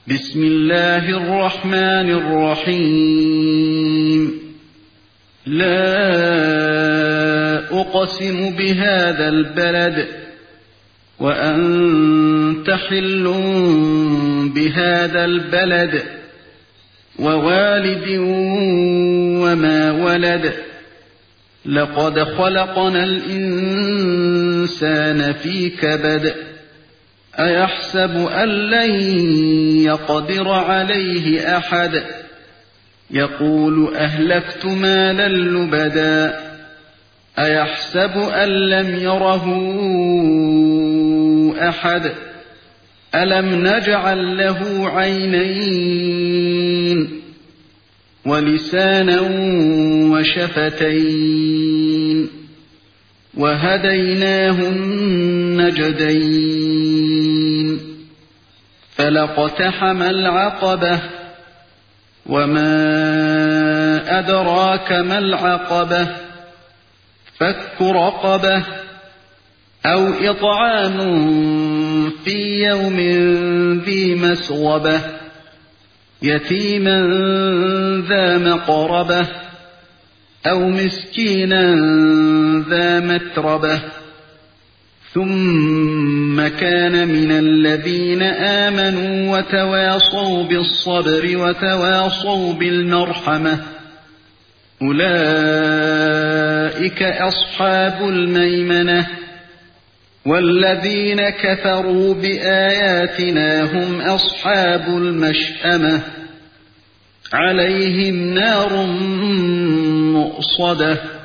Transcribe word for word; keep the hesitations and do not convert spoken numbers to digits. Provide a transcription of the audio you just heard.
بسم الله الرحمن الرحيم لا أقسم بهذا البلد وأنت حل بهذا البلد ووالد وما ولد لقد خلقنا الإنسان في كبد أيحسب أن لن يقدر عليه أحد يقول أهلكت مالا لبدا أيحسب أن لم يره أحد ألم نجعل له عينين ولسانا وشفتين وهديناه النجدين فلاقتحم العقبة وما أدراك ما العقبة فك رقبة أو إطعام في يوم ذي مسغبة يتيما ذا مقربة أو مسكينا ذا متربة ثم كان من الذين آمنوا وتواصوا بالصبر وتواصوا بالمرحمة أولئك أصحاب الميمنة والذين كفروا بآياتنا هم أصحاب المشأمة عليهم نار مؤصدة